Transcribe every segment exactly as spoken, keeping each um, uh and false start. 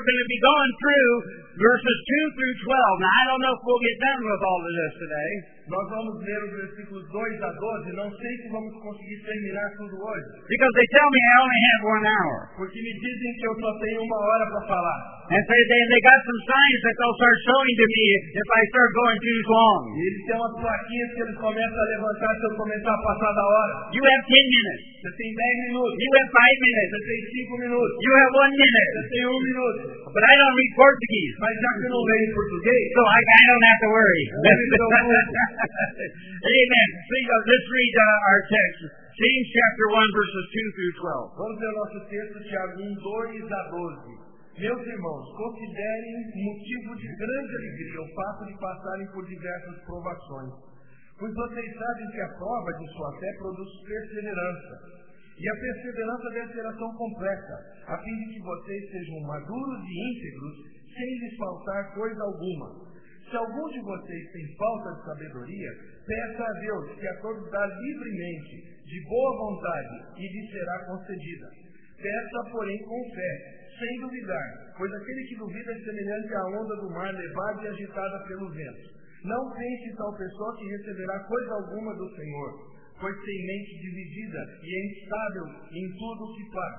we're going to be going through verses two through twelve. Now, I don't know if we'll get done with all of this today. Nós vamos ler os versículos dois a doze. Não sei se vamos conseguir terminar tudo hoje. Because they tell me I only have one hour. Porque me dizem que eu só tenho uma hora para falar. And so they, they got some signs that they'll start showing to me if I start going too long. E eles têm umas plaquinhas que eles começam a levantar se eu começar a passar da hora. You have ten minutes. Você tem dez minutos. You have five minutes. Você tem cinco minutos. You have one minute. Você tem um minuto. But I don't read Portuguese. Mas já que eu não leio português, so I, I don't have to worry. Amen. Please, uh, let's read uh, our text. James chapter one, verses two through twelve. Vamos ler o nosso texto, Tiago um, dois a doze. Meus irmãos, considerem motivo de grande alegria o fato de passarem por diversas provações, pois vocês sabem que a prova de sua fé produz perseverança. E a perseverança deve ser ação completa, a fim de que vocês sejam maduros e íntegros, sem lhes faltar coisa alguma. Se algum de vocês tem falta de sabedoria, peça a Deus, que a todos dá livremente, de boa vontade, e lhe será concedida. Peça, porém, com fé, sem duvidar, pois aquele que duvida é semelhante à onda do mar levada e agitada pelo vento. Não pense tal pessoa que receberá coisa alguma do Senhor, pois tem mente dividida e é instável em tudo o que faz.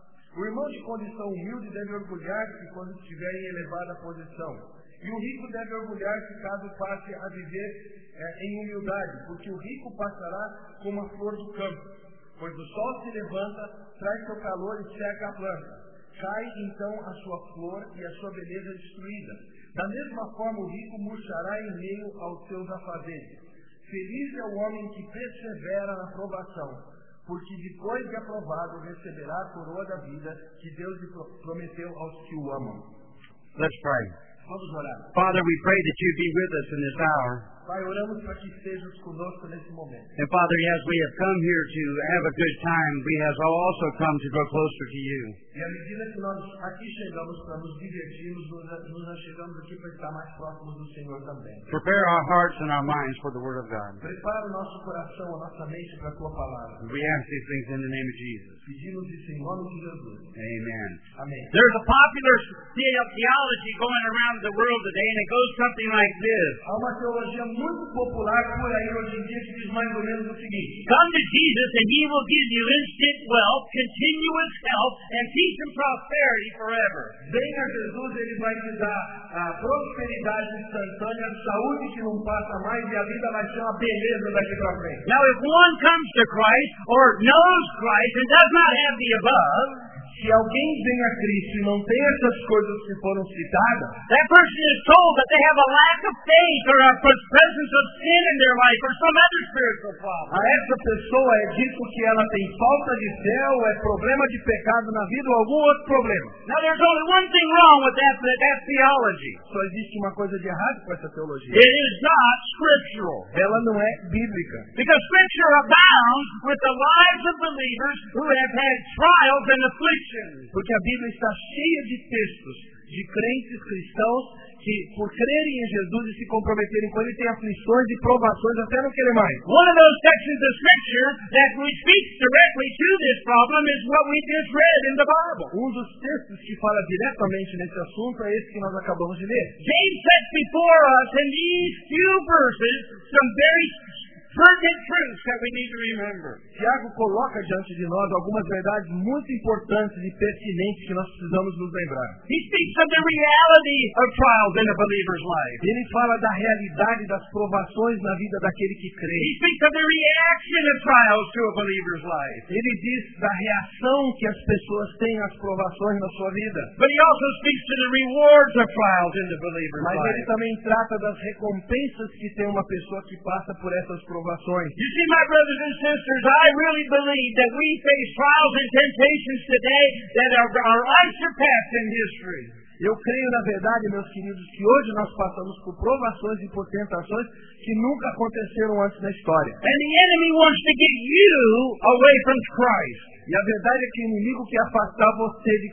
O irmão de condição humilde deve orgulhar-se quando estiver em elevada posição. E o rico deve orgulhar-se caso passe a viver é, em humildade, porque o rico passará como a flor do campo, pois o sol se levanta, traz seu calor e seca a planta. Cai então a sua flor e a sua beleza destruída. Da mesma forma o rico murchará em meio aos seus afazeres. Feliz é o homem que persevera na provação, porque depois de aprovado receberá a coroa da vida que Deus lhe prometeu aos que o amam. Let's pray. Vamos orar. Father, we pray that you be with us in this hour. Pai, oramos para que estejas conosco nesse momento. And Father, as we have come here to have a good time, we have also come to grow closer to you. E à medida que nós aqui chegamos para nos divertirmos, nos, nos chegamos aqui para estar mais próximos do Senhor também. Prepare our hearts and our minds for the Word of God. Prepara o nosso coração, a nossa mente para a Tua Palavra. We ask these things in the name of Jesus. Pedimos isso em nome de Jesus. Amen. Amém. There's a popular theology going around the world today, and it goes something like this. Há uma teologia muito popular por aí hoje em dia que diz mais ou menos o seguinte: Come to Jesus and He will give you instant wealth, continuous health, and peace and prosperity forever. Venha a Jesus, Ele vai te dar a prosperidade instantânea, saúde que não passa mais, e a vida vai ser uma beleza daqui para frente. Now, if one comes to Christ or knows Christ and does not have the above, se alguém vem a Cristo e não tem essas coisas que foram citadas, that person is told that they have a lack of faith or a presence of sin in their life or some other spiritual problem. A essa pessoa é dito que ela tem falta de fé ou é problema de pecado na vida ou algum outro problema. Now there's only one thing wrong with that, that theology. Só existe uma coisa de errado com essa teologia. It is not scriptural. Ela não é bíblica. Because scripture abounds with the lives of believers who have had trials and afflictions. Porque a Bíblia está cheia de textos de crentes cristãos que, por crerem em Jesus e se comprometerem com Ele, têm aflições e provações até não querer mais. One of those sections of Scripture that we speak directly to this problem is what we just read in the Bible. Um dos textos que fala diretamente nesse assunto é esse que nós acabamos de ler. James sets before us in these few verses some very pertinent truths that we need to remember. Tiago coloca diante de nós algumas verdades muito importantes e pertinentes que nós precisamos nos lembrar. He speaks of the reality of trials in a believer's life. Ele fala da realidade das provações na vida daquele que crê. He speaks of the reaction of trials to a believer's life. Ele diz da reação que as pessoas têm às provações na sua vida. But he also speaks to the rewards of trials in the believer's Mas life. ele também trata das recompensas que tem uma pessoa que passa por essas provações. You see, my brothers and sisters, I really believe that we face trials and temptations today that are, are unsurpassed in history. Eu creio, na verdade, meus queridos, que hoje nós passamos por provações e por tentações que nunca aconteceram antes na história. And the enemy wants to get you away from Christ. E a verdade é que o inimigo quer afastar você de Cristo.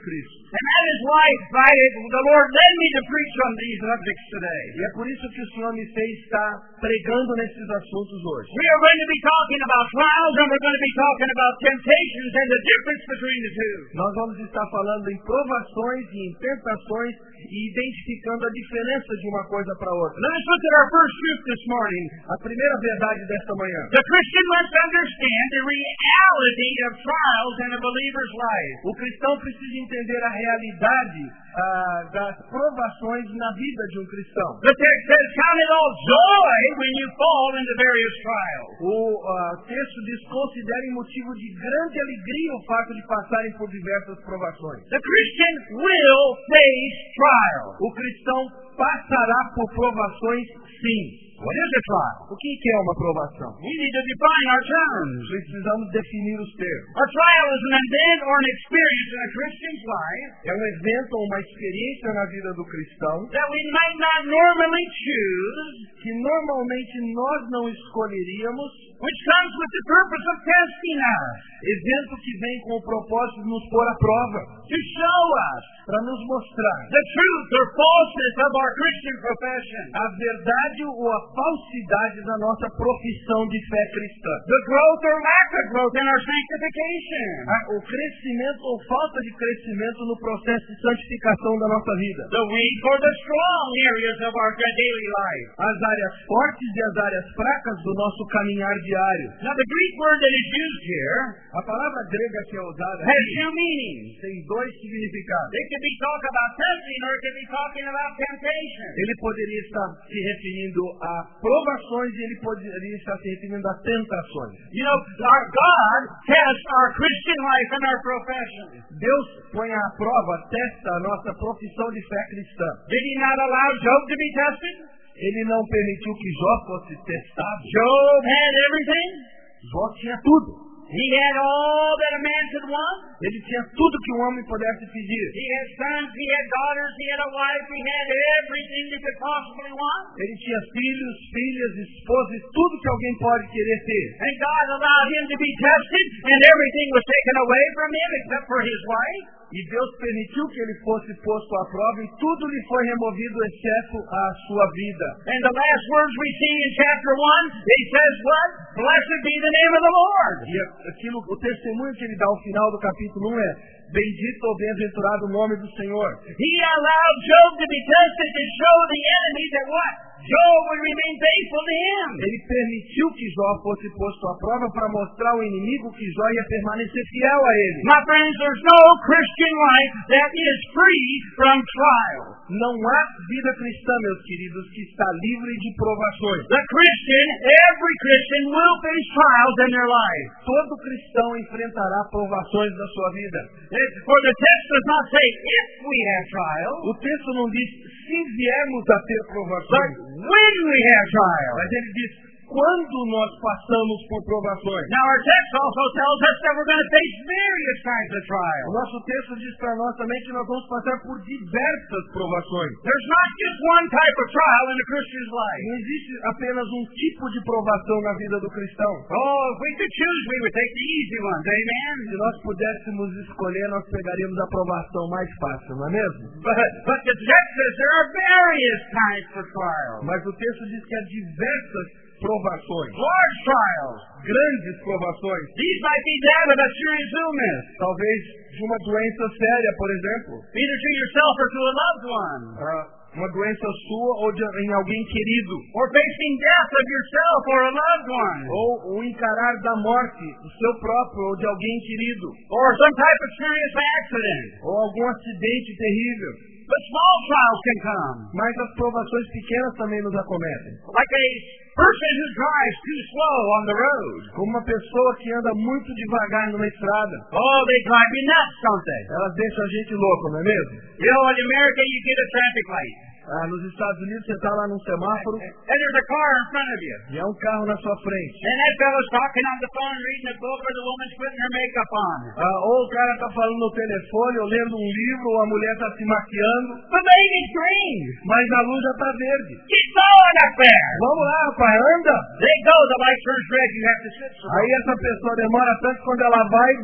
And that is why, why the Lord led me to preach on these subjects today. E é por isso que o Senhor me fez estar pregando nesses assuntos hoje. We are going to be talking about trials and we're going to be talking about temptations and the difference between the two. Nós vamos estar falando em provações e em tentações e identificando a diferença de uma coisa para outra. Let us look at our first truth this morning. A primeira verdade desta manhã. The Christian must understand the reality of trials in a believer's life. O cristão precisa entender a realidade ah, das provações na vida de um cristão. The text says, count it all joy when you fall into various trials. O ah, texto diz, considerem motivo de grande alegria o fato de passarem por diversas provações. The Christian will face trials. O cristão passará por provações, sim. What is a trial? O que é uma provação? We need to define our terms. Precisamos definir os termos. A trial is an event or an experience in a Christian's life É um evento ou uma experiência na vida do cristão that we might not normally choose, que normalmente nós não escolheríamos, which comes with the purpose of testing us, evento que vem com o propósito de nos pôr à prova, to show us para nos mostrar the truth or falseness of our Christian profession, a verdade ou a falsidade da nossa profissão de fé cristã, the growth or lack of growth in our sanctification, a- o crescimento ou falta de crescimento no processo de santificação da nossa vida, the weak or the strong areas of our daily life. as áreas fortes e as áreas fracas do nosso caminhar diário. Now, the Greek word that is used here A palavra grega que é usada has aqui two meanings. tem dois significados. It could be talk about testing or it could be talking about temptation. Ele poderia estar se referindo a provações e ele poderia estar se referindo a tentações. You know, our God tests our Christian life and our profession. Deus põe à prova, testa a nossa profissão de fé cristã. Did he not allow Job to be tested? Ele não permitiu que Jó fosse testado. Job had everything. Jó tinha tudo. He had all that a man could want. Ele tinha tudo que um homem pudesse pedir. He had sons, he had daughters, he had a wife, he had everything you could possibly want. Ele tinha filhos, filhas, esposas, tudo que alguém pode querer ter. And God allowed him to be tested, and everything was taken away from him except for his wife. E Deus permitiu que ele fosse posto à prova e tudo lhe foi removido exceto a sua vida. And the last words we see in chapter one, he says what? Blessed be the name of the Lord. E aquilo, o testemunho que ele dá ao final do capítulo um é: bendito ou bem-aventurado o nome do Senhor. He allowed Job to be tested to show the enemy that what? Job would remain faithful to him. Ele permitiu que Jó fosse posto à prova para mostrar ao inimigo que Jó ia permanecer fiel a ele. My friends, there's no Christian life that is free from trials. Não há vida cristã, meus queridos, que está livre de provações. The Christian, every Christian will face trials in their life. Todo cristão enfrentará provações na sua vida. It- For the text does not say if we have trials, O texto não diz se viermos a ter but provações, when we have trials. mas ele diz quando nós passamos por provações. Now our text also tells us that we're going to face various kinds of O trials. nosso texto diz para nós também que nós vamos passar por diversas provações. There's not just one type of trial in a Christian's life. Não existe apenas um tipo de provação na vida do cristão. Oh, if we could choose, we would take the easy ones, amen? Se nós pudéssemos escolher, nós pegaríamos a provação mais fácil, não é mesmo? But, but the text says there are various types of trials. Mas o texto diz que há diversas provações, Large trials. grandes provações, These might be that of a serious illness, talvez de uma doença séria, por exemplo, either to yourself or to a loved one, ah, uma doença sua ou de, em alguém querido, or facing death of yourself or a loved one, ou o encarar da morte do seu próprio ou de alguém querido, or some type of serious accident. ou algum acidente terrível. But small trials can come, Mas as provações pequenas também nos acometem. like a person who drives too slow on the road. Como uma pessoa que anda muito devagar numa estrada. Oh, they drive you nuts, don't they? Elas deixam a gente louco, não é mesmo? You know, in America, you get a traffic light, Ah, nos Estados Unidos você está lá num semáforo and there's a car in front of you. e há um carro na sua frente. And that fellow's talking on the phone, reading a book, or the woman's putting her makeup on. Ah, ou o cara está falando no telefone ou lendo um livro ou a mulher está se maquiando, The baby's green. mas a luz já está verde. Keep going up there. Vamos lá, rapaz, anda! They go, the light turns red, you have to sit. Aí essa pessoa demora tanto, quando ela vai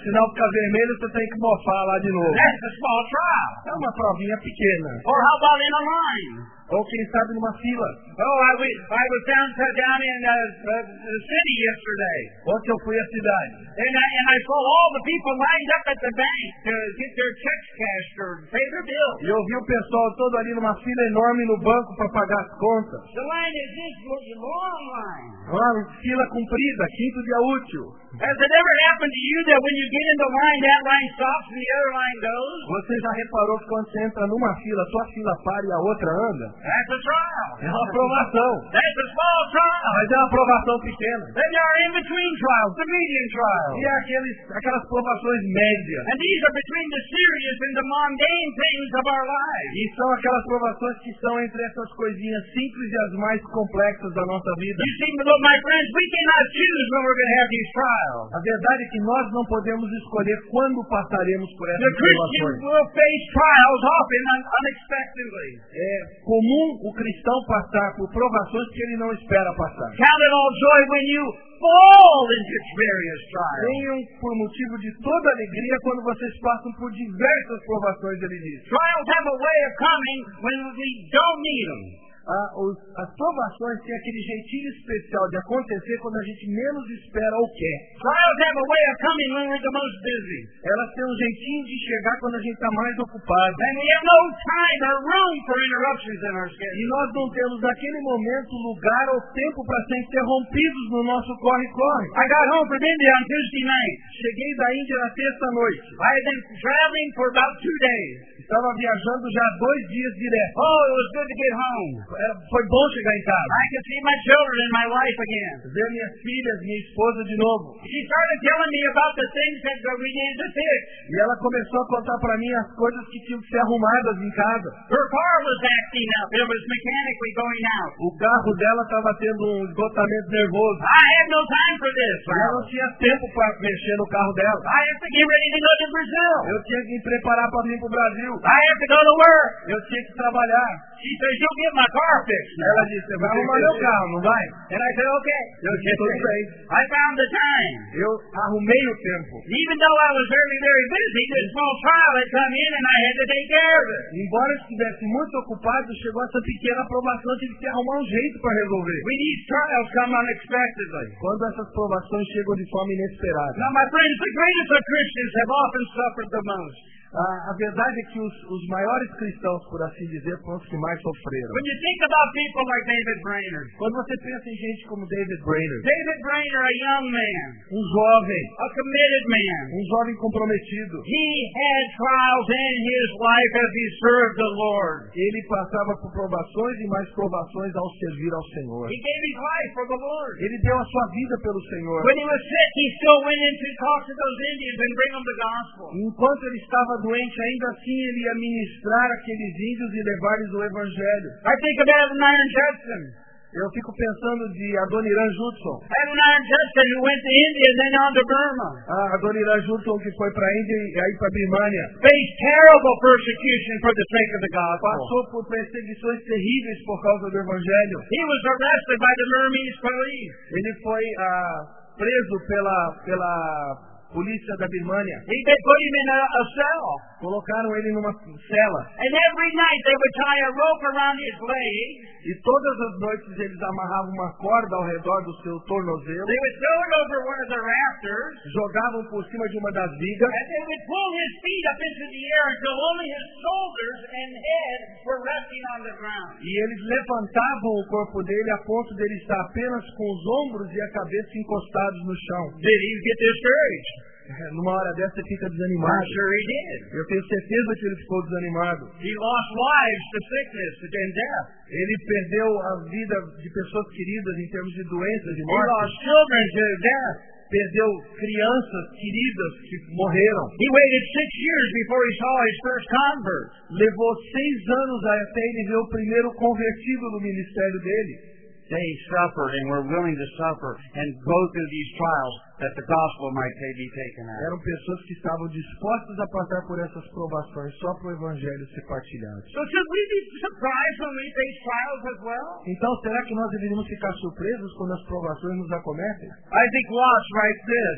O sinal fica vermelho, você tem que mofar lá de novo. That's a small trial. É uma provinha pequena. Or how about in a line? Ou quem sabe numa fila. Oh, I, we, I was down, down in uh, uh, the city yesterday. Ontem eu fui à cidade. And I, and I saw all the people lined up at the bank to get their checks cashed or pay their bills. E eu vi o pessoal todo ali numa fila enorme no banco para pagar as contas. The line is this long line. Uma fila comprida, quinto dia útil. Has it ever happened to you that when you get in the line, that line stops and the other line goes? Você já reparou que quando você entra numa fila, sua fila para e a outra anda? That's a trial. É uma aprovação. That's a small trial. Mas é uma aprovação pequena. Then there are in-between trials, the medium trials. E é aqueles, aquelas provações médias. And these are between the serious and the mundane things of our lives. E são aquelas provações que estão entre essas coisinhas simples e as mais complexas da nossa vida. You see, my friends, we cannot choose when we're going to have these trials. A verdade é que nós não podemos escolher quando passaremos por essas The Christian provações. will face trials often un- unexpectedly. É comum o cristão passar por provações que ele não espera passar. Count it all joy when you fall into various trials. Tenham por motivo de toda alegria quando vocês passam por diversas provações, ele diz. Trials have a way of coming when we don't need them. Ah, os, as provações têm aquele jeitinho especial de acontecer quando a gente menos espera ou quer. Trials have a way of coming when we're the most busy. Elas têm um jeitinho de chegar quando a gente está mais ocupado. And we have no time or room for interruptions in our E schedule. nós não temos naquele momento lugar ou tempo para ser interrompidos no nosso corre-corre. I got home from India on Tuesday night. Cheguei da Índia na sexta-noite. I had been traveling for about two days. Estava viajando já dois dias direto. Oh, it was good to get home. Era, foi bom chegar em casa. I could see my children and my wife again. Ver minhas filhas, minha esposa de novo. She started telling me about the things that we needed to fix. E ela começou a contar para mim as coisas que tinham que ser arrumadas em casa. Her car was acting up. It was mechanically going out. O carro dela estava tendo um esgotamento nervoso. I had no time for this. Ela não tinha tempo para mexer no carro dela. I have to get ready to go to Brazil. Eu tinha que me preparar para vir para o Brasil. I have to go to work. Eu tinha que trabalhar. She says, you'll get my car fixed. Ela disse, você vai arrumar meu carro, não vai? And I said, okay. Eu disse, tudo bem. I found the time. Eu arrumei o tempo. Even though I was very, very busy, this small trial had come in and I had to take care of it. Embora eu estivesse muito ocupado, chegou essa pequena aprovação, tive que arrumar um jeito para resolver. We need trials come unexpectedly. Quando essas provações chegam de forma inesperada. Now, my friends, the greatest of Christians have often suffered the most. A, a verdade é que os, os maiores cristãos, por assim dizer, foram os que mais sofreram. When you think about people like David Brainerd, Quando você pensa em gente como David Brainerd, David Brainerd, a young man, um jovem, a committed man, um jovem comprometido, he had trials in his life as he served the Lord. ele passava por provações e mais provações ao servir ao Senhor. He gave his life for the Lord. Ele deu a sua vida pelo Senhor. When he was sick, he still went in to talk to those Indians and bring them the gospel. Enquanto ele estava doente, ainda assim ele ia ministrar aqueles índios e levar-lhes o Evangelho. I think of Adoniram Judson. Eu fico pensando de Adoniram Judson. Adoniram Judson, who went to India and then on to Burma. A Adoniram Judson, que foi para a Índia e aí para a Birmânia. Faced terrible persecution for the sake of the gospel. Passou por perseguições terríveis por causa do Evangelho. He was arrested by the Burmese police. Ele foi ah, preso pela, pela polícia da Birmânia. He, they put him in a, a cell. Colocaram ele numa cela. And every night they would tie a rope around his legs. E todas as noites eles amarravam uma corda ao redor do seu tornozelo. They would throw it over one of the rafters. Jogavam por cima de uma das vigas. And they would pull his feet up into the air until only his shoulders and head were resting on the ground. E eles levantavam o corpo dele a ponto dele estar apenas com os ombros e a cabeça encostados no chão. Did he get discouraged? Numa hora dessa ele fica desanimado. I'm sure he did. Eu tenho certeza que ele ficou desanimado. He lost lives to sickness and death. Ele perdeu a vida de pessoas queridas em termos de doenças e He morte. lost children to death. Perdeu crianças queridas que morreram. He waited six years before he saw his first convert. Levou seis anos até ele ver o primeiro convertido no ministério dele. They suffered and were willing to suffer and go through these trials that the gospel might be taken out. Eram pessoas que estavam dispostas a passar por essas provações só para o evangelho ser partilhado. So should we be surprised when we face trials as well? Então, será que nós deveríamos ficar surpresos quando as provações nos acometem? I think Watts writes this.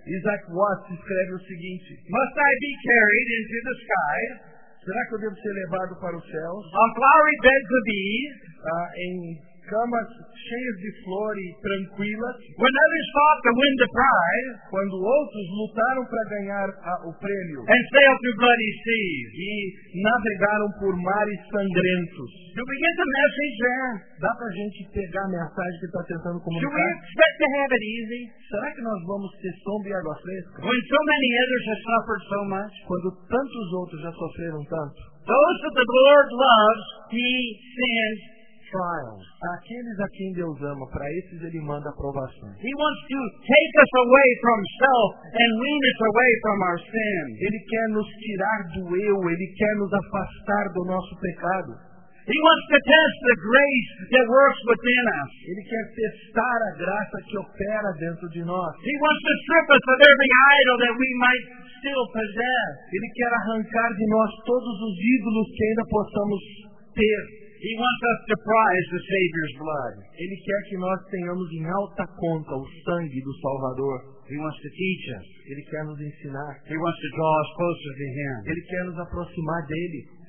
Isaac Watts escreve o seguinte: Must I be carried into the sky será que eu devo ser levado para os céus on flowery beds of ease ah, em camas cheias de flor e tranquilas, when others fought to win the prize quando outros lutaram para ganhar a, o prêmio and sailed through bloody seas? e navegaram por mares sangrentos? Do we get the message there? Dá para a gente pegar a mensagem que ele está tentando Should we comunicar? expect to have it easy Será que nós vamos ter sombra e água fresca? when so many others have suffered so much? Quando tantos outros já sofreram tanto? Those that the Lord loves, He sends trials. Aqueles a quem Deus ama, para esses Ele manda aprovações. He wants to take us away from self and wean us away from our sin. Ele quer nos tirar do eu, Ele quer nos afastar do nosso pecado. He wants to test the grace that works within us. Ele quer testar a graça que opera dentro de nós. He wants to strip us of every idol that we might still possess. Ele quer arrancar de nós todos os ídolos que ainda possamos ter. He wants us to prize the Savior's blood. Ele quer que nós tenhamos em alta conta o sangue do Salvador. He wants to teach us. Ele quer nos ensinar. He wants to draw us closer to Him. Ele quer nos aproximar dele.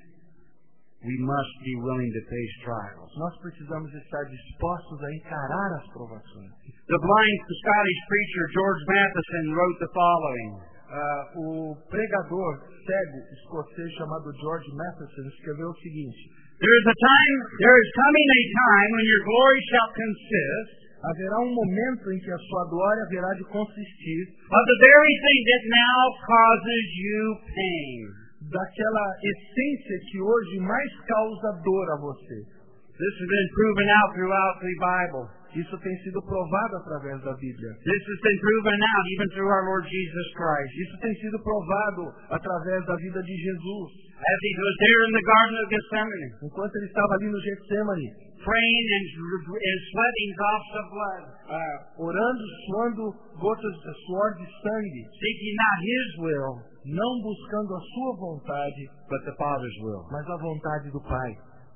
We must be willing to face trials. Nós precisamos estar dispostos a encarar as provações. The blind Scottish preacher George Matheson wrote the following. Uh, o pregador cego escocês chamado George Matheson escreveu o seguinte: There is a time, there is coming a time when your glory shall consist haverá um momento em que a sua glória haverá de consistir of the very thing that now causes you pain. daquela essência que hoje mais causa dor a você. This has been proven out throughout the Bible. Isso tem sido provado através da Bíblia. This has been proven out even through our Lord Jesus Christ. Isso tem sido provado através da vida de Jesus. As He was there in the Garden of Gethsemane, Enquanto ele estava ali no Getsemane, praying and, and sweating drops of blood, ah, orando, suando gotas de suor de sangue, seeking not His will, não buscando a sua vontade, but the Father's will. mas a vontade do Pai.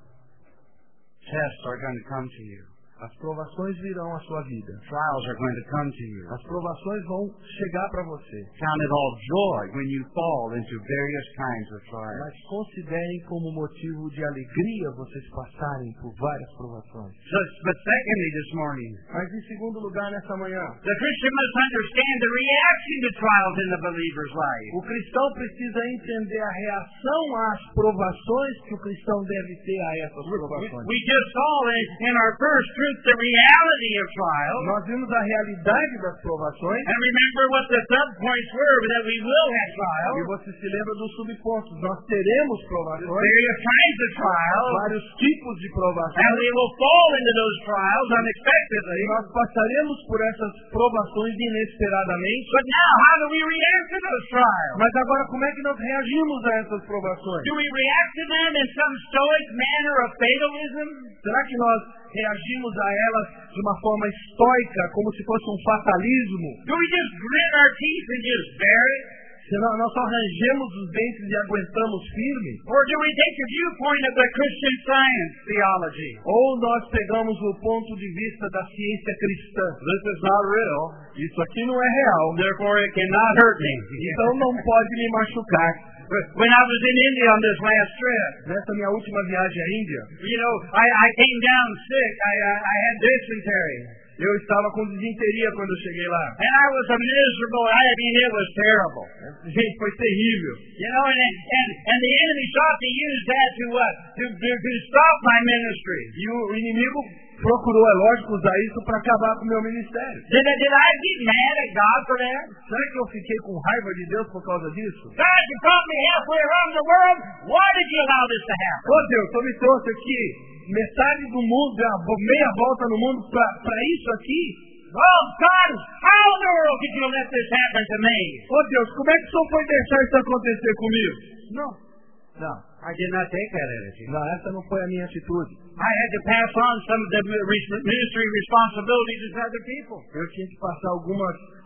Tests are going to come to you. As provações virão à sua vida. Trials are going to come to you. As provações vão chegar para você. Count it all joy when you fall into various kinds of trials. Mas considerem como motivo de alegria vocês passarem por várias provações. So, but secondly, this morning, Mas em segundo lugar, nessa manhã, the Christian must understand the reaction to trials in the believer's life. o cristão precisa entender a reação às provações que o cristão deve ter a essas provações. We just saw in, in our first truth the reality of trials. Nós vimos a realidade das provações. And remember what the subpoints were, that we will have trials. E você se lembra dos subpontos. Nós teremos provações, Various kinds of trials. vários tipos de And provações. we will fall into those trials E unexpectedly. nós passaremos por essas provações inesperadamente. But now, how do we react to those trials? Mas agora, como é que nós reagimos a essas provações? Do we react to them in some stoic manner of fatalism? Será que nós reagimos a elas de uma forma estoica, como se fosse um fatalismo? Do we just grit our teeth and just bear it? Senão nós só rangemos os dentes e aguentamos firme? Or do we take the viewpoint of the Christian Science theology? Ou nós pegamos o ponto de vista da ciência cristã? This is not real, Isso aqui não é real, therefore it cannot hurt me. então não pode me machucar. When I was in India on this last trip, Nessa minha última viagem à Índia, you know, I, I came down sick. I, I, I had dysentery. eu estava com disenteria quando eu cheguei lá. And I was a miserable, I mean, it was terrible. Gente, foi terrível. You know, and, and, and the enemy sought to use that to what? To, to, to stop my ministry. E o inimigo procurou, é lógico, usar isso para acabar com o meu ministério. Did I, did I get mad at God for that? Será que eu fiquei com raiva de Deus por causa disso? God, you brought me halfway around the world. Why did you allow this to happen? Ô Deus, tu me trouxe aqui metade do mundo, meia volta no mundo para isso aqui? Oh, God, how in the world did you let this happen to me? Ô Deus, como é que o Senhor foi deixar isso acontecer comigo? Não. Não. I did not take that attitude. Não, essa não foi a minha atitude. I had to pass on some of the ministry responsibilities to other people. Eu tinha que passar algumas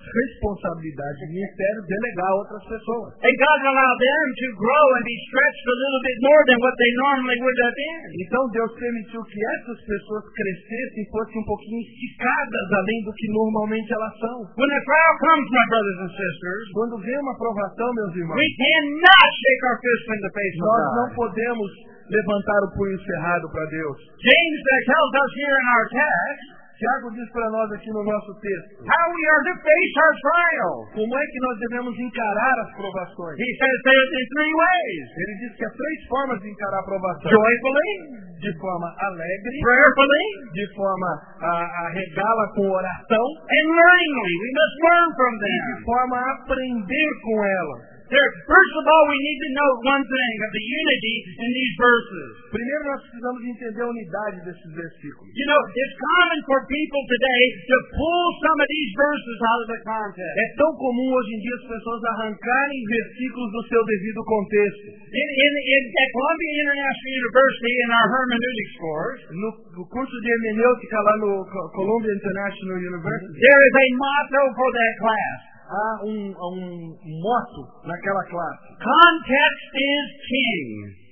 responsabilidade de ministério delegar a outras pessoas. And God allowed them to grow and be stretched a little bit more than what they normally would have been. Então Deus permitiu que essas pessoas crescessem e fossem um pouquinho esticadas além do que normalmente elas são. When a trial comes, my brothers and sisters, Quando vem uma provação, meus irmãos, we cannot shake our fist in the face of nós não God. podemos levantar o punho cerrado para Deus. James uh, tells us here in our text Tiago diz para nós aqui no nosso texto how we are to face our trials. como é que nós devemos encarar as provações. He says there's in three ways: Ele diz que há três formas de encarar a provação: joyfully, de forma alegre, prayerfully, de forma a, a regá-la com oração and learningly. We must learn from e them. de forma a aprender com ela. There, first of all, we need to note one thing of the unity in these verses. Primeiro nós precisamos entender a unidade desses versículos. You know, it's common for people today to pull some of these verses out of the context. É tão comum hoje em dia as pessoas arrancarem versículos do seu devido contexto. In, in, in, at Columbia International University, in our hermeneutics course, No, no curso de hermenêutica lá no Co- Columbia International University, there is a motto for that class. há um, um moto naquela classe. Context is king.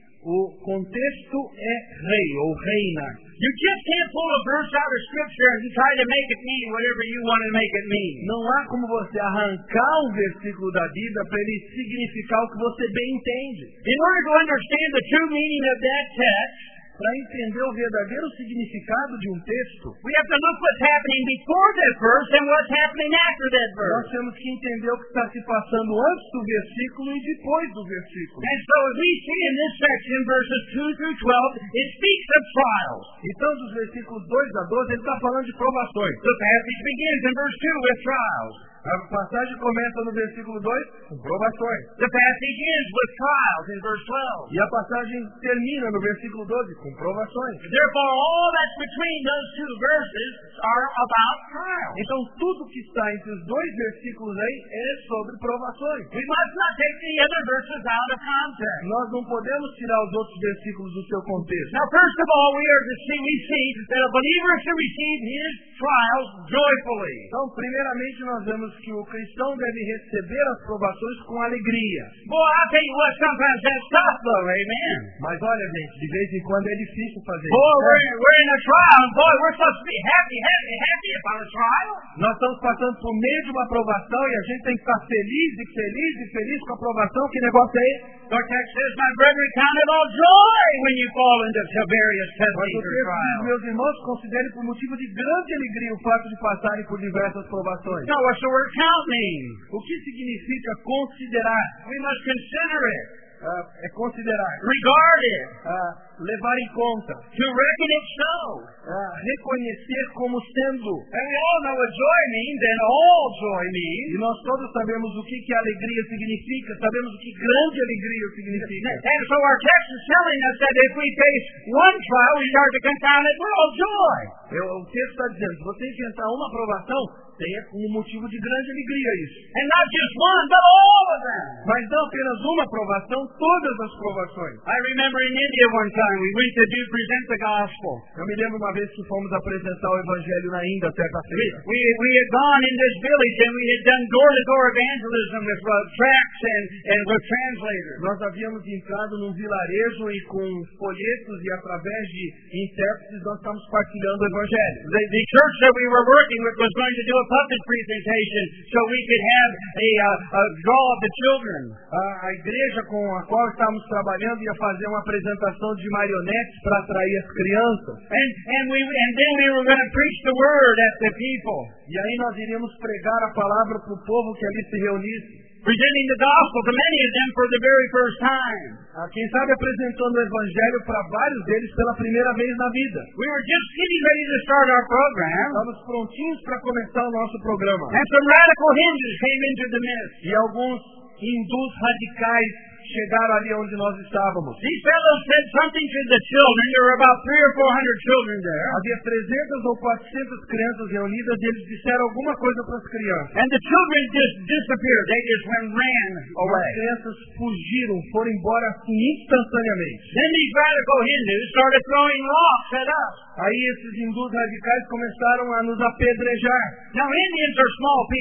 O contexto é rei ou reina. You just can't pull a verse out of Scripture and try to make it mean whatever you want to make it mean. Não há como você arrancar um versículo da Bíblia para ele significar o que você bem entende. In order to understand the true meaning of that text, Para entender o verdadeiro significado de um texto, we have to look what's happening before that verse and what's happening after that nós verse. temos que entender o que está se passando antes do versículo e depois do versículo. And so as we see in this section, verses two through twelve, it speaks of trials. Então, dos versículos dois a doze, ele está falando de provações. The passage begins in verse two with trials. A passagem começa no versículo dois com provações. The passage ends with trials in verse twelve. E a passagem termina no versículo doze com provações. Therefore, all that's between those two verses are about trials. Então, tudo que está entre os dois versículos aí é sobre provações. We must not take the other verses out of context. Nós não podemos tirar os outros versículos do seu contexto. Now, first of all, we are to see, we see that a believer is to receive his trials joyfully. Então, primeiramente, nós vemos que o cristão deve receber as provações com alegria. Boy, I'll tell you what, sometimes that's tough though, amen. Mas olha, gente, de vez em quando é difícil fazer Boy, isso. we're, we're in a trial, and boy, we're supposed to be happy, happy, happy about a trial. Nós estamos passando por meio de uma provação e a gente tem que estar feliz e feliz e feliz com a provação. Que negócio é esse? The text says, my brethren, count it all joy when you fall into various Mas testings o or texto diz, trials. meus irmãos, considerem por motivo de grande alegria o fato de passarem por diversas provações. Now, what's the word count mean? O que significa considerar? We must consider it, Ah, é considerar, regard it, ah, levar em conta, to reckon it so. ah, reconhecer como sendo. And we all know what joy means, and all joy E means. nós todos sabemos o que, que alegria significa, sabemos o que grande alegria significa. And so our text is telling us that if we face one trial, we start to confound it, we're all joy. Eu, o texto está dizendo, se você enfrentar uma aprovação, tenha um motivo de grande alegria isso. And not just one, but all of them. Mas não apenas uma aprovação, todas as provações. I remember in India one time, we went to do present the gospel. Eu me lembro uma vez que fomos apresentar o Evangelho na Índia, certa feita. We, we had gone in this village and we had done door-to-door evangelism with uh, tracts and, and with translators. Nós havíamos entrado num vilarejo e com folhetos e através de intérpretes nós estávamos partilhando o Evangelho. The, the church that we were working with was going to do a puppet presentation so we could have a, uh, a draw of the children. A, a igreja com a qual estávamos trabalhando ia fazer uma apresentação de marionetes para atrair as crianças. And, and, we, and then we were going to preach the word at the people, E aí nós iríamos pregar a palavra para o povo que ali se reunisse. presenting the gospel to many of them for the very first time. Ah, quem sabe apresentando o Evangelho para vários deles pela primeira vez na vida. We were just getting ready to start our program, Estávamos prontinhos para começar o nosso programa. and some radical Hindus came into the midst. E alguns hindus radicais chegaram ali onde nós estávamos. These fellows said something to the children. There were about three or four hundred children there. Havia trezentas ou quatrocentas crianças reunidas e eles disseram alguma coisa para as crianças. And the children just disappeared. They just went ran As away. crianças fugiram, foram embora assim instantaneamente. Then these radical Hindus started throwing rocks at us. Aí esses hindus radicais começaram a nos apedrejar. Now, Indians are small people.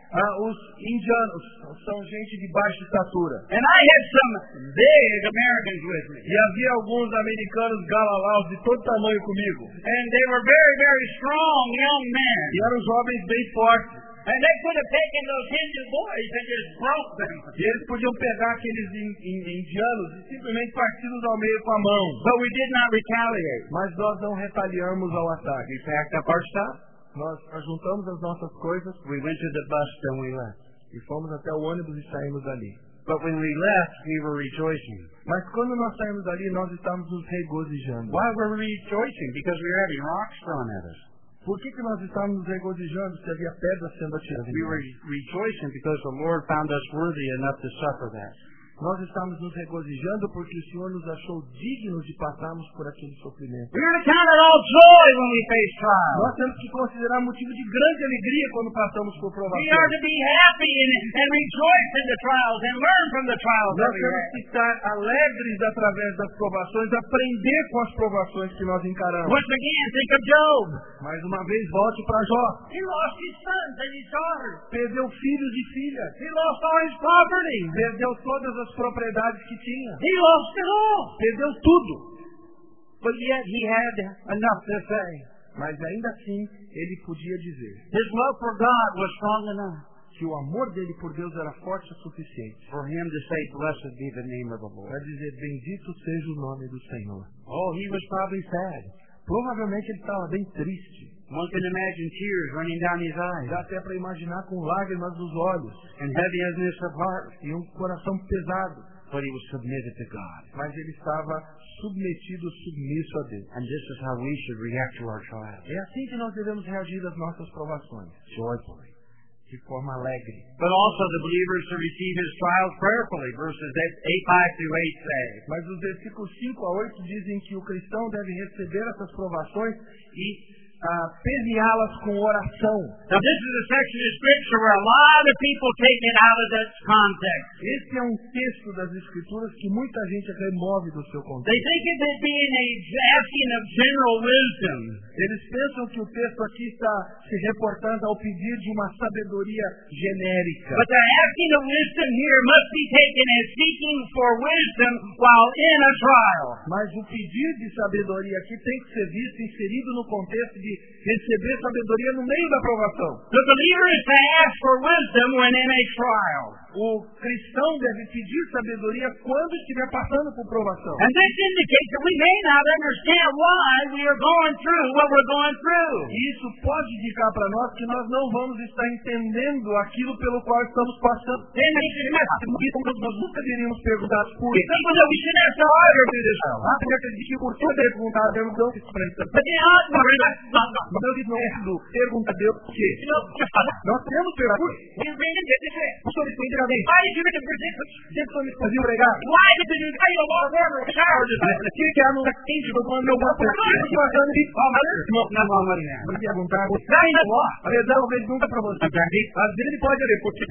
Ah, os indianos são gente de baixa estatura. And I had some big Americans with me. E havia alguns americanos galalaus de todo tamanho comigo. And they were very, very strong young men. E eram jovens bem fortes. And they could have taken those Hindu boys and just broke them. E eles podiam pegar aqueles in, in, indianos e simplesmente parti-los ao meio com a mão. But we did not retaliate. Mas nós não retaliamos ao ataque. We packed up our stuff. Nós juntamos as nossas coisas. We went to the bus and we left. E fomos até o ônibus e saímos dali. But when we left, we were rejoicing. Mas quando nós saímos dali, nós estávamos nos regozijando. Why were we rejoicing? Because we were having rocks thrown at us. Por que, que nós estávamos nos regozijando se havia pedras sendo atiradas? We were rejoicing because the Lord found us worthy enough to suffer that. Nós estamos nos regozijando porque o Senhor nos achou dignos de passarmos por aquele sofrimento. We are to count it all joy when we face trials. Nós temos que considerar motivo de grande alegria quando passamos por provações. We are to be happy and, and rejoice in the trials and learn from the trials that Nós we temos have. que estar alegres através das provações, aprender com as provações que nós encaramos. Once again, think of Job. Mais uma vez, volte para Jó. He lost his sons and his daughters. Perdeu filhos e filhas. He lost all his property. Perdeu todas as propriedades que tinha. He lost it all. Perdeu tudo. But yet he had enough to say. Mas ainda assim, ele podia dizer His love for God was strong enough que o amor dele por Deus era forte o suficiente for him to say, blessed be the name of the Lord. para dizer, bendito seja o nome do Senhor. Oh, he was probably sad. Provavelmente ele estava bem triste. One can imagine tears running down his eyes Dá até para imaginar com lágrimas nos olhos and heaviness of heart. e um coração pesado. But he was submitted to God. Mas ele estava submetido, submisso a Deus. And this is how we should react to our trials. É assim que nós devemos reagir às nossas provações. Joyfully. De forma alegre. But also the believers to receive his trials prayerfully. Verses eight, five through eight say. Mas os versículos cinco a oito dizem que o cristão deve receber essas provações e ah, permeá-las com oração. Now this is a section of scripture where a lot of people take it out of its context. Esse é um texto das Escrituras que muita gente remove do seu They contexto. think of it being a asking of general wisdom. Eles pensam que o texto aqui está se reportando ao pedir de uma sabedoria genérica. But the asking of wisdom here must be taken as seeking for wisdom while in a trial. Mas o pedir de sabedoria aqui tem que ser visto inserido no contexto de receber sabedoria no meio da provação. The believer is to ask for wisdom when in a trial. O cristão deve pedir sabedoria quando estiver passando por provação. And this indicates that we may not understand why we are going through what we're going through. E isso pode indicar para nós que nós não vamos estar entendendo aquilo pelo qual estamos passando. Then we should ask, Nós nunca deveríamos perguntar por quê. Think that we should ask the harder to this. Por que perguntar a Deus não se expressa? But the answer is not God. Mas Deus não é do pergunta a Deus por quê. Nós temos perguntas. We read it, this is it. O senhor explica a mim. Why did you get the prediction? Deus me fazia pregar. Why did you tell you about water and shower this O que que é no quente do quando eu bato? Passando de Não, não, Maria. Vou perguntar. Não, não. A verdade talvez nunca para você. Às vezes ele pode haver, porque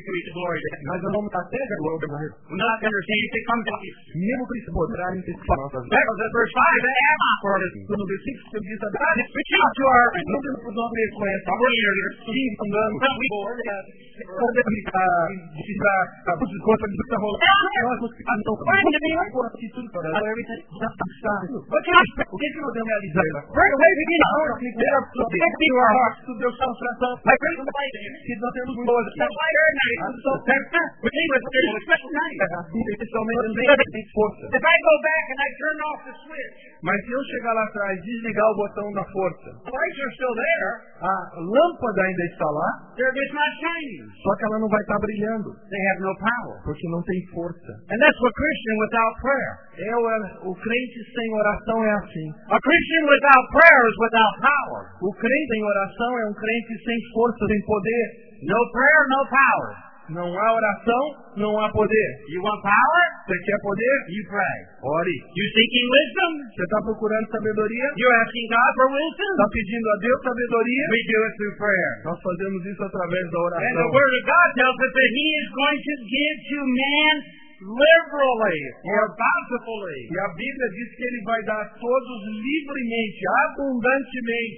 mas nós vamos estar cega agora. We're not going to understand if it comes to you. Mesmo que isso poderá antecipar nossas vidas. That was at verse five. That am I for it. No versículo eu disse a verdade. Which out to our Não temos por nós mesmos conhecer. we're here. Sim, andando. We bored. Pode aplicar, utilizar a posição contra a que está rolando. Nós nos ficamos tão claros. Por atitude para ela, já está. O que que nós devemos realizar? Right away, begin to Agora, que Deus to our hearts. que Deus está nos tratando. Like we're going to fight it. Que nós temos hoje. That's why they're night. We came with a special night. Especialmente tem força. If I go back and I turn off the switch, Mas se eu chegar lá atrás e desligar o botão da força, the lights are still there. a lâmpada ainda está lá, They're just not shining. só que ela não vai estar brilhando, They have no power. porque não tem força. And that's what Christian without prayer. É o, o crente sem oração é assim. A Christian without prayer is without power. O crente em oração é um crente sem força, sem poder. No prayer, no power. Não há oração, não há poder. You want power? Você quer poder? You pray. Ore. You seeking wisdom? Você está procurando sabedoria? You're asking God for wisdom? Está pedindo a Deus sabedoria? We do it through prayer. Nós fazemos isso através da And the oração. Word of God tells us that He is going to give to man liberally or bountifully. E a Bíblia diz que Ele vai dar a todos livremente, abundantemente.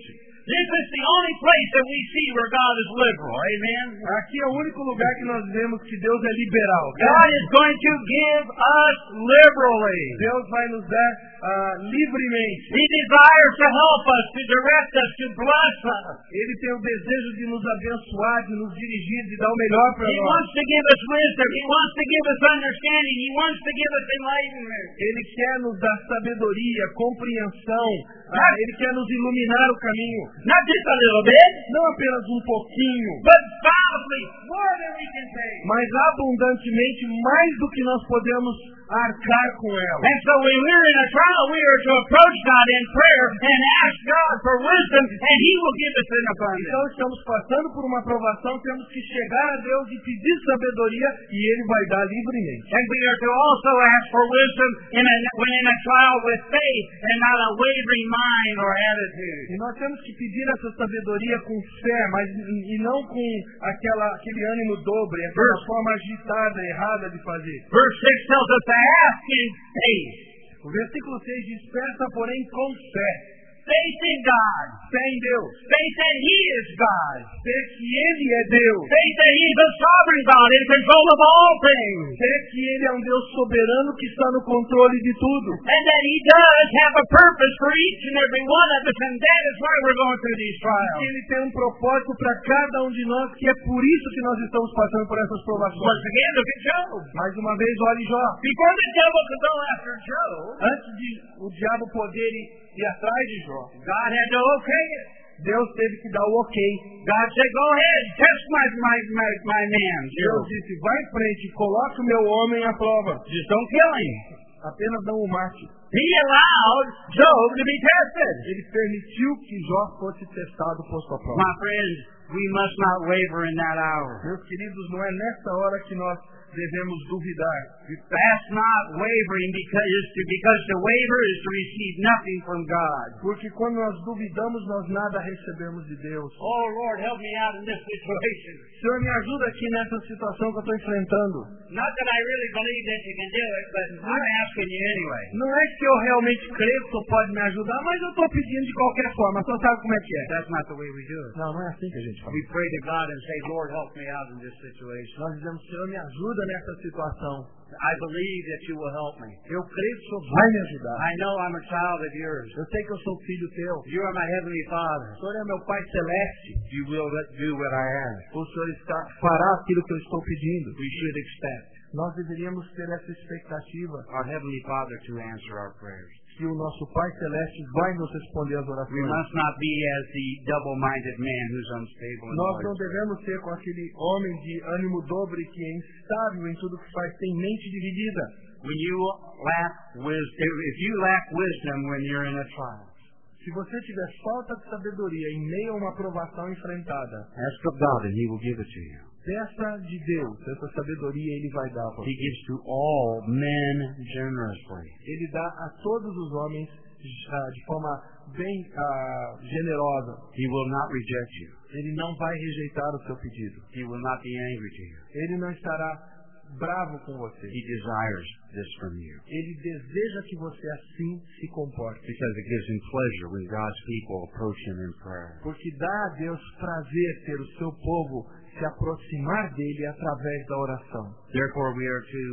This is the only place that we see where God is liberal. Amen. Aqui é o único lugar que nós vemos que Deus é liberal. God is going to give us liberally. Deus vai nos dar uh, livremente. He desires to help us, to direct us, to bless us. Ele tem o desejo de nos abençoar, de nos dirigir, de dar o melhor para He nós. wants to give us wisdom. He wants to give us understanding. He wants to give us enlightenment. Ele quer nos dar sabedoria, compreensão. Ah, ele quer nos iluminar o caminho. Not just a little bit, Não apenas um pouquinho, but bountifully, more than we can take. mas abundantemente mais do que nós podemos arcar com ela. And so when we're in a trial, we are to approach God in prayer and ask God for wisdom, and He will give us an abundance. Então estamos passando por uma provação, temos que chegar a Deus e pedir sabedoria e Ele vai dar livremente. And we are to also ask for wisdom in a, when in a trial with faith and not a wavering mind or attitude. E nós temos que pedir essa sabedoria com fé, mas e não com aquela, aquele ânimo dobre, aquela forma agitada, errada de fazer. Verse six tells us to ask in faith. O versículo seis diz, peça porém com fé. Faith in God. Fé em Deus. Faith that He is God. Fé que Ele é Deus. Faith that He is a sovereign God in control of all things. Fé que Ele é um Deus soberano que está no controle de tudo. And that He does have a purpose for each and every one of us, and that is why we're going through these Que trials. Ele tem um propósito para cada um de nós, que é por isso que nós estamos passando por essas provações. Once again, look at Job. Mais uma vez, olhe Jó. Before the devil could go after Job, Antes de o diabo poder ir, ir atrás de Jó, God had to okay it. Deus teve que dar o ok. God said, go ahead, test my, my, my, my man, Deus Job. disse, vai em frente, coloque o meu homem à prova. Just don't kill him. Apenas não o mate. He allowed Job to be tested. Ele permitiu que Jó fosse testado por sua prova. My friends, we must not waver in that hour. Meus queridos, não é nessa hora que nós devemos duvidar. That's not wavering because to, because to waver is to receive nothing from God. Porque quando nós duvidamos, nós nada recebemos de Deus. Oh Lord, help me out in this situation. Senhor, me ajuda aqui nessa situação que eu estou enfrentando. Not that I really believe that you can do it, but I'm asking you anyway. Não é que eu realmente creio que o Senhor pode me ajudar, mas eu estou pedindo de qualquer forma. Só sabe como é que é. That's not the way we do it. Não, não é assim que a gente faz. We pray to God and say, Lord, help me out in this situation. Nós dizemos, Senhor, me ajuda nessa situação. I believe that you will help me. Eu creio que o Senhor vai me ajudar. I know I'm a child of yours. Eu sei que eu sou filho teu. You are my heavenly Father. O Senhor é meu Pai Celeste. You will do what I ask. O Senhor está, fará aquilo que eu estou pedindo. We should expect Nós deveríamos ter essa expectativa our heavenly Father to answer our prayers. que o nosso Pai Celeste vai nos responder as We orações. must not be as the double-minded man who's unstable in Nós all não his ways. devemos ser com aquele homem de ânimo dobre que é instável em tudo que faz, tem mente dividida. When you lack wisdom, if you lack wisdom when you're in a trial, Se você tiver falta de sabedoria em meio a uma provação enfrentada, ask of God and He will give it to you. peça de Deus, essa sabedoria Ele vai dar para He você. gives to all men generously. Ele dá a todos os homens ah, de forma bem ah, generosa. He will not reject you. Ele não vai rejeitar o seu pedido. He will not be angry to you. Ele não estará bravo com você. He desires this from you Ele deseja que você assim se comporte. because it gives Him pleasure when God's people approach Him in prayer. Porque dá a Deus prazer ter o seu povo se aproximar dele através da oração. Therefore, we are to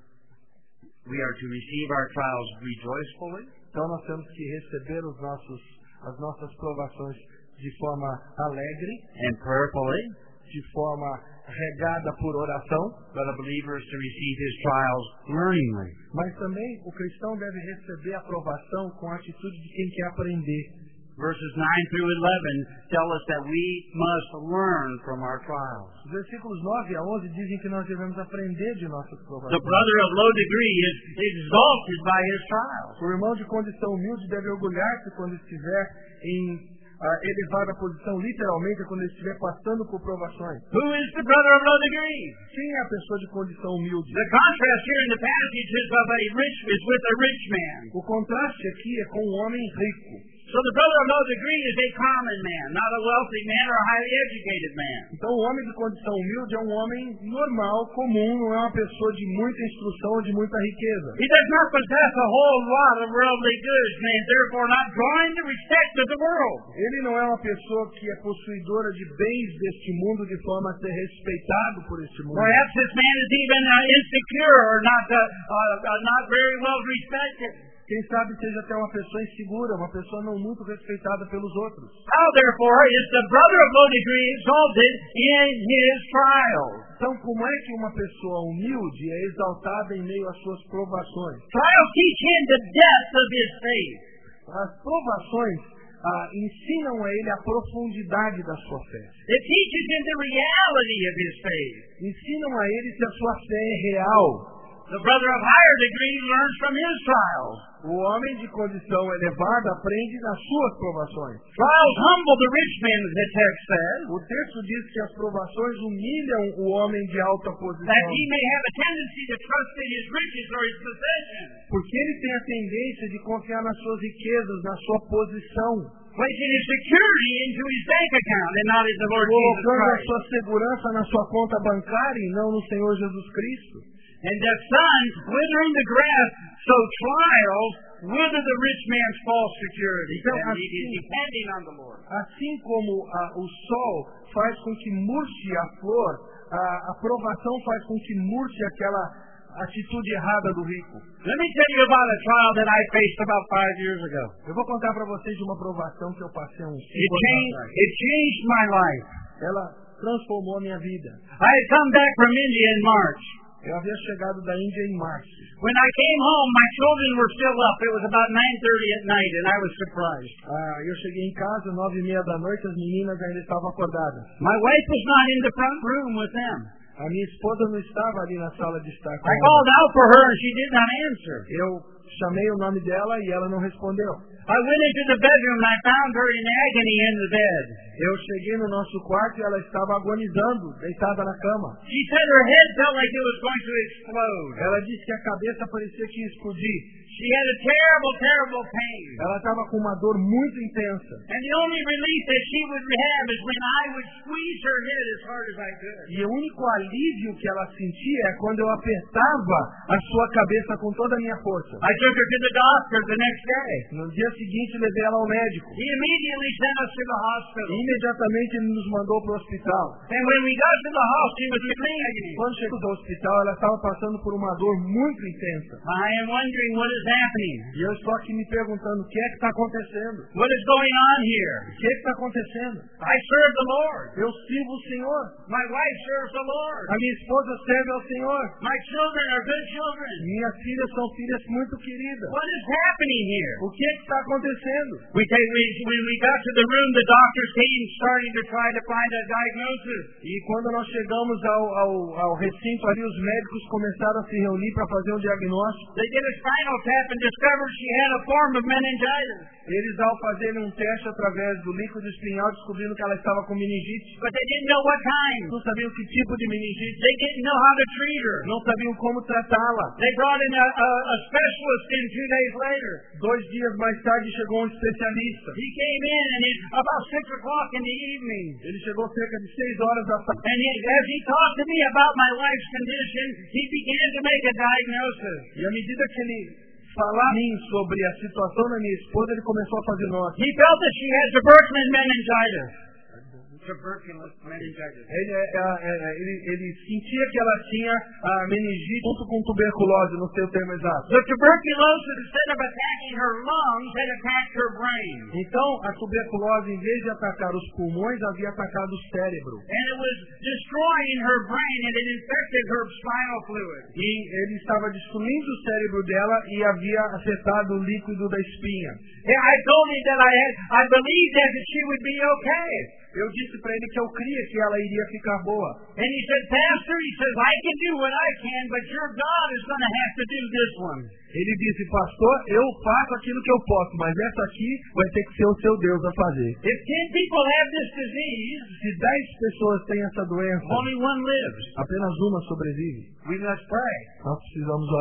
we are to receive our trials rejoicefully, Então nós temos que receber os nossos, as nossas provações de forma alegre, and prayerfully, de forma regada por oração, but a believer is to receive his trials learningly. mas também o cristão deve receber a provação com a atitude de quem quer aprender. Verses nine through eleven tell us that we must learn from our trials. Os versículos nove a onze dizem que nós devemos aprender de nossas The provações. brother of low degree is exalted by his trials. O irmão de condição humilde deve orgulhar-se quando estiver em ah, elevada posição, literalmente, quando ele estiver passando por provações. Who is the brother of low degree? Quem é a pessoa de condição humilde? The contrast here in the passage is of a rich is with a rich man. O contraste aqui é com um homem rico. So the brother of low degree is a common man, not a wealthy man or a highly educated man. Então o homem de condição humilde é um homem normal, comum, não é uma pessoa de muita instrução ou de muita riqueza. He does not possess a whole lot of worldly goods, and therefore not drawing the respect of the world. Ele não é uma pessoa que é possuidora de bens deste mundo de forma a ser respeitado por este mundo. Perhaps this man is even uh, insecure or not, uh, uh, uh, not very well respected. Quem sabe seja até uma pessoa insegura, uma pessoa não muito respeitada pelos outros. How therefore is the brother of low degree exalted in his trials? Então, como é que uma pessoa humilde é exaltada em meio às suas provações? Trials teach him the depth of his faith. As provações ah, ensinam a ele a profundidade da sua fé. It teaches him the reality of his faith. Ensinam a ele que a sua fé é real. The brother of higher degree learns from his trials. O homem de condição elevada aprende nas suas provações. Trials humble the rich man, the text says. O texto diz que as provações humilham o homem de alta posição. That he may have a tendency to trust in his riches or his possessions. Porque ele tem a tendência de confiar nas suas riquezas, na sua posição. Placing his security into his bank account and not in the Lord Jesus Colocando a Christ. sua segurança na sua conta bancária e não no Senhor Jesus Cristo. And the sun withering the grass, so trials wither the rich man's false security. Então, And he assim, is depending on the Lord. assim como ah, o sol faz com que murche a flor, a, a provação faz com que murche aquela atitude errada do rico. Let me tell you about a trial that I faced about five years ago. Eu vou contar para vocês de uma provação que eu passei há uns It cinco anos changed, atrás. it changed my life. Ela transformou a minha vida. I had come back from India in March. Eu havia chegado da Índia em março. When I came home, my children were still up. It was about nine thirty at night, and I was surprised. Ah, eu cheguei em casa, nove e meia da noite, as meninas ainda estavam acordadas. My wife was not in the front room with them. A minha esposa não estava ali na sala de estar com I elas. called out for her, and she did not answer. Eu chamei o nome dela e ela não respondeu. I went into the bedroom, and I found her in agony in the bed. Eu cheguei no nosso quarto e ela estava agonizando, deitada na cama. She said her head felt like it was going to explode. Ela disse que a cabeça parecia que ia explodir. She had a terrible, terrible pain. Ela estava com uma dor muito intensa. And the only relief that she would have is when I would squeeze her head as hard as I could. E o único alívio que ela sentia é quando eu apertava a sua cabeça com toda a minha força. I took her to the doctor the next day. No dia seguinte, levei ela ao médico. He immediately sent us to the hospital. Imediatamente, ele nos mandou para o hospital. And when we got to the house, she was in agony. Quando chegou ao hospital, ela estava passando por uma dor muito intensa. I am wondering what is happening. E eu estou aqui me perguntando o que é que está acontecendo. What is going on here? O que é que está acontecendo? I serve the Lord. Eu sirvo o Senhor. My wife serves the Lord. A minha esposa serve ao Senhor. My children are good children. Minhas filhas são filhas muito queridas. What is happening here? O que é que está acontecendo? We take, we, when we got to the room, the doctors came starting to try to find a diagnosis. E quando nós chegamos ao, ao, ao recinto ali, os médicos começaram a se reunir para fazer um diagnóstico. They did a spinal tap and discovered she had a form of meningitis. Eles, ao fazerem um teste através do líquido espinhal, descobriram que ela estava com meningite. But they didn't know what kind. Não sabiam que tipo de meningite. They didn't know how to treat her. Não sabiam como tratá-la. They brought in a, a, a specialist in two days later. Dois dias mais tarde chegou um especialista. He came in and it, about six o'clock in the evening. Ele chegou cerca de seis horas da tarde. And he, as he talked to me about my wife's condition, he began to make a diagnosis. E à medida que ele falava a mim sobre a situação da minha esposa, ele começou a fazer nota. He felt that she had tuberculous meningitis. Tuberculous meningitis. Ele, é, é, ele, ele sentia que ela tinha a meningite junto com tuberculose, no seu termo exato. The tuberculosis, instead of attacking her lungs, had attacked her brain. Então, a tuberculose, em vez de atacar os pulmões, havia atacado o cérebro. And it was destroying her brain and it infected her spinal fluid. E ele estava destruindo o cérebro dela e havia afetado o líquido da espinha. Yeah, I told him that I had, I believed that she would be okay. Eu disse para ele que eu cria que ela iria ficar boa. And he said, Pastor, he says, I can do what I can, but your God is going to have to do this one. Ele disse, pastor, eu faço aquilo que eu posso, mas essa aqui vai ter que ser o seu Deus a fazer. If ten people have this disease, Se dez pessoas têm essa doença, only one lives. apenas uma sobrevive. We must pray. Nós precisamos orar.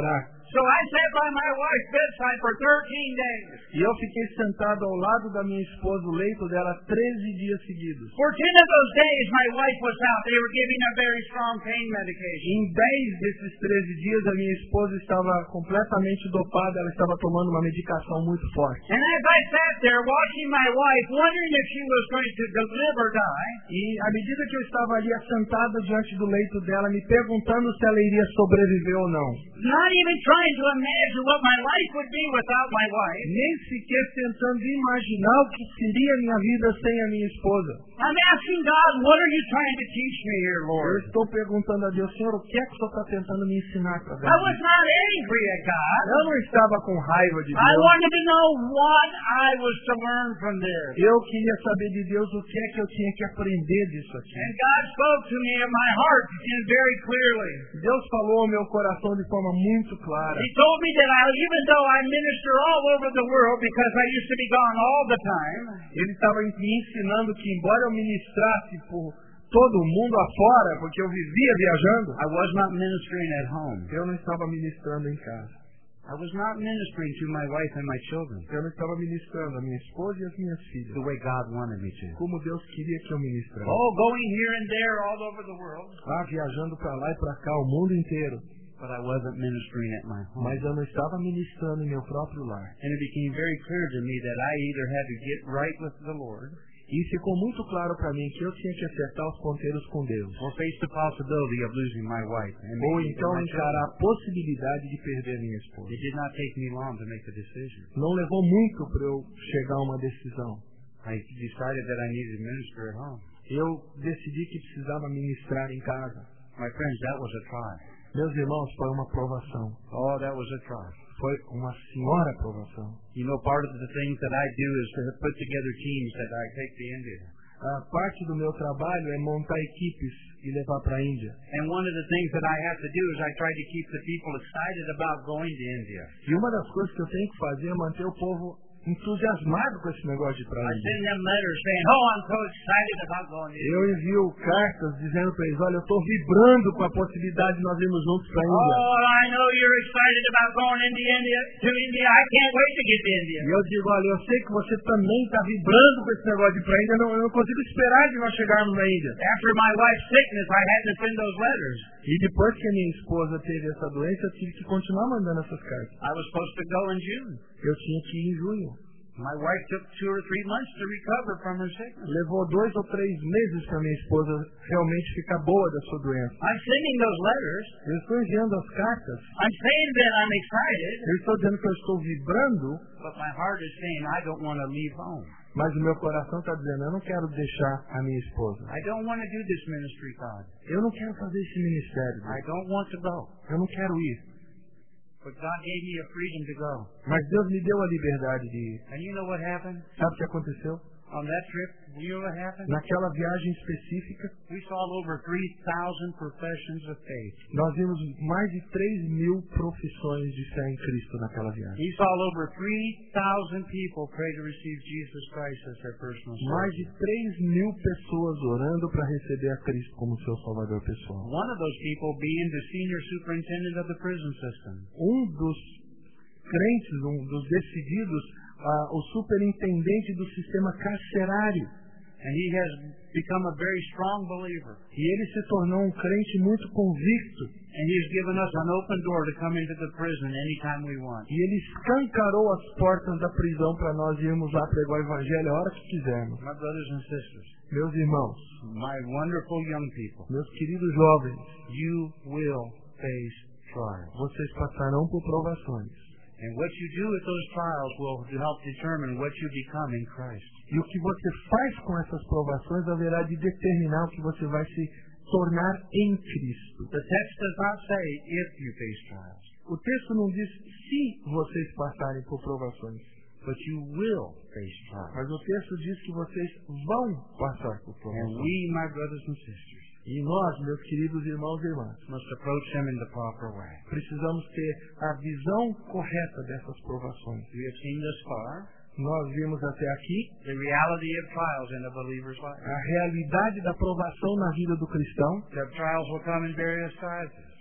So I sat by my wife's bedside for thirteen days. E eu fiquei sentado ao lado da minha esposa, o leito dela, treze dias seguidos. For ten of those days, my wife was out. They were giving a very strong pain medication. Em dez desses treze dias, a minha esposa estava completamente dopada, ela estava tomando uma medicação muito forte. And as I sat there watching my wife, wondering if she was going to live or die, E à medida que eu estava ali assentado diante do leito dela, me perguntando se ela iria sobreviver ou não, not even trying to imagine what my life would be without my wife, nem sequer tentando imaginar o que seria a minha vida sem a minha esposa, I'm asking God, what are you trying to teach me here, eu Lord? estou perguntando a Deus, Senhor, o que é que o Senhor está tentando me ensinar I através was disso? not angry at God. Eu não estava com raiva de I Deus. wanted to know what I was to learn from this. Eu queria saber de Deus o que é que eu tinha que aprender disso aqui. And God spoke to me in my heart and very clearly. Deus falou ao meu coração de forma muito clara. He told me that I, even though I minister all over the world because I used to be gone all the time, Ele estava me ensinando que, embora eu ministrasse por todo o mundo afora, porque eu vivia viajando, I was not ministering at home. eu não estava ministrando em casa. I was not ministering to my wife and my children Eu não estava ministrando a minha esposa e as minhas filhas, the way God wanted me to. como Deus queria que eu ministrasse. Oh, going here and there all over the world, Lá viajando para lá e para cá, o mundo inteiro. but I wasn't ministering at my home. Mas eu não estava ministrando em meu próprio lar. And it became very clear to me that I either had to get right with the Lord E ficou muito claro para mim que eu tinha que acertar os ponteiros com Deus. or face the possibility of losing my wife. And Ou maybe então my encarar children. a possibilidade de perder minha esposa. It did not take me long to make the decision. Não levou muito para eu chegar a uma decisão. I decided that I needed to minister at home. Eu decidi que precisava ministrar em casa. My friends, that was a trial. Meus irmãos, foi uma provação. Oh, that was a trial. Foi uma senhora provação. You know, part of the things that I do is to put together teams that I take to India. A parte do meu trabalho é montar equipes e levar para a Índia. And one of the things that I have to do is I try to keep the people excited about going to India. E uma das coisas que eu tenho que fazer é manter o povo entusiasmado com esse negócio de ir para a I Índia. send them letters saying, oh, I'm so excited about going to Eu India. envio cartas dizendo para eles, olha, eu estou vibrando com a possibilidade de nós irmos juntos para a Índia. Oh, I know you're excited about going into India, to India. I can't wait to get to India. E eu digo, olha, eu sei que você também está vibrando com esse negócio de ir para a Índia, eu não, eu não consigo esperar de nós chegarmos na Índia. After my wife's sickness, I had to send those letters. E depois que a minha esposa teve essa doença, eu tive que continuar mandando essas cartas. I was supposed to go in June. Eu tinha que ir em junho. My wife took two or three months to recover from her sickness. Levou dois ou três meses para minha esposa realmente ficar boa da sua doença. I'm sending those letters. Eu estou enviando as cartas. I'm saying that I'm excited, Eu estou dizendo que eu estou vibrando, but my heart is saying I don't want to leave home. mas o meu coração está dizendo, eu não quero deixar a minha esposa. I don't want to do this ministry, God. Eu não quero fazer esse ministério. I Deus. don't want to go. Eu não quero ir. But God gave me a freedom to go. Mas Deus me deu a liberdade de ir. And you know what happened Sabe o que aconteceu? on that trip? You know what happened? Naquela viagem específica, We saw over three thousand professions of faith. nós vimos mais de três mil profissões de fé em Cristo naquela viagem. We saw over three thousand people pray to receive Jesus Christ as their personal Mais Savior. de três mil pessoas orando para receber a Cristo como seu Salvador pessoal. One of those people being the senior superintendent of the prison system. Um dos crentes, um dos decididos, ah, o superintendente do sistema carcerário. And he has become a very strong believer. E ele se tornou um crente muito convicto. And he has given us an open door to come into the prison anytime we want. E ele escancarou as portas da prisão para nós irmos lá pregar o Evangelho a hora que quisermos. My brothers and sisters, Meus irmãos, my wonderful young people, meus queridos jovens, you will face trials. vocês passarão por provações. And what you do with those trials will help determine what you become in Christ. E o que você faz com essas provações haverá de determinar o que você vai se tornar em Cristo. The text does not say if you face trials, O texto não diz se vocês passarem por provações, but you will face trials. mas o texto diz que vocês vão passar por And provações. we, my brothers and sisters, E nós, meus queridos irmãos e irmãs, must approach them in the proper way. precisamos ter a visão correta dessas provações. We have seen thus far Nós vimos até aqui the reality of trials in a believer's life. a realidade da provação na vida do cristão. The trials will come in various sizes.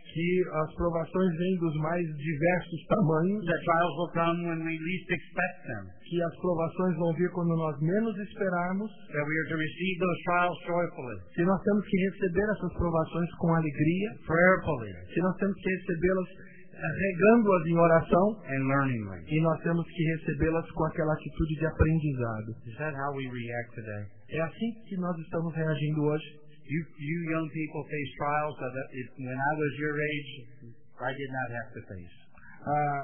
que as provações vêm dos mais diversos tamanhos, The trials will come when we least expect them. que as provações vão vir quando nós menos esperarmos, That we are to receive those trials joyfully, que nós temos que receber essas provações com alegria, prayerfully, que nós temos que recebê-las eh, regando-as em oração, and learningly. e nós temos que recebê-las com aquela atitude de aprendizado. Is that how we react today? É assim que nós estamos reagindo hoje. You, you young people face trials that if, when I was your age, I did not have to face. Ah,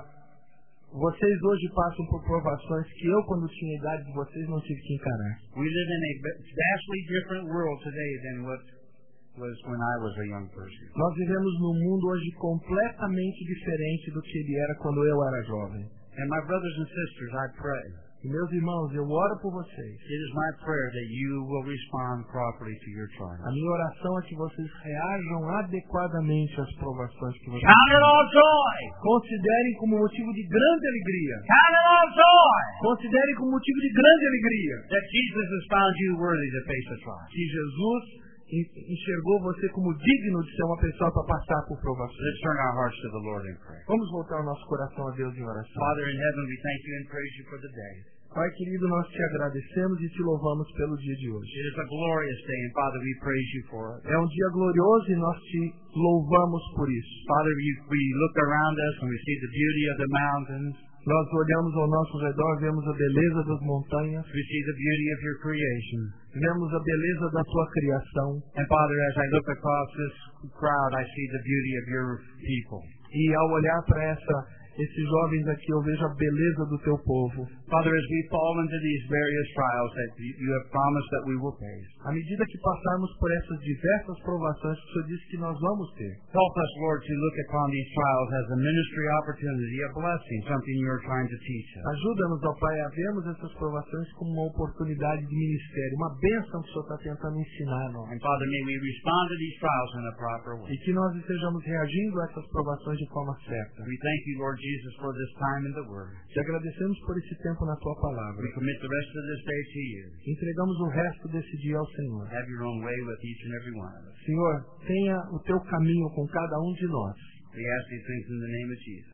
vocês hoje passam por provações que eu, quando tinha a idade de vocês, não tive que encarar. We live in a vastly different world today than what was when I was a young person. Nós vivemos num mundo hoje completamente diferente do que ele era quando eu era jovem. And my brothers and sisters, I pray, E meus irmãos, eu oro por vocês. it is my prayer that you will respond properly to your A trials. minha oração é que vocês reajam adequadamente às provações que vocês Count it all joy! considerem como motivo de grande alegria. Count it all joy! Considerem como motivo de grande alegria That Jesus has found you worthy to face the trial. que Jesus en- enxergou você como digno de ser uma pessoa para passar por provações. Let's turn our hearts to the Lord in prayer. Vamos voltar o nosso coração a Deus em oração. Father in heaven, we thank you and praise you for the day. Pai querido, nós te agradecemos e te louvamos pelo dia de hoje. It is a glorious day, and Father, we praise you for it. É um dia glorioso e nós te louvamos por isso. Father, we, we look around us and we see the beauty of the mountains. Nós olhamos ao nosso redor, vemos a beleza das montanhas, We see the beauty of your creation. vemos a beleza da tua criação. And Father, as I look across this crowd, I see the beauty of your people. E ao olhar para essa, esses jovens aqui, eu vejo a beleza do teu povo. Father, as we fall into these various trials that you you have promised that we will face, À medida que passarmos por essas diversas provações que o Senhor disse que nós vamos ter, help us, Lord, to look upon these trials as a ministry opportunity, a blessing, something you are trying to teach us. ajuda-nos, ó Pai, a vermos essas provações como uma oportunidade de ministério, uma bênção que o Senhor está tentando ensinar a nós. And Father, may we respond to these trials in a proper way. E que nós estejamos reagindo a essas provações de forma certa. We thank you, Lord Jesus, for this time in the Word. Te agradecemos por esse tempo na tua palavra. We commit the rest of this day to you. Entregamos o resto desse dia ao Senhor. Have your own way with each and every one of us. Senhor, tenha o teu caminho com cada um de nós. We ask these things in the name of Jesus.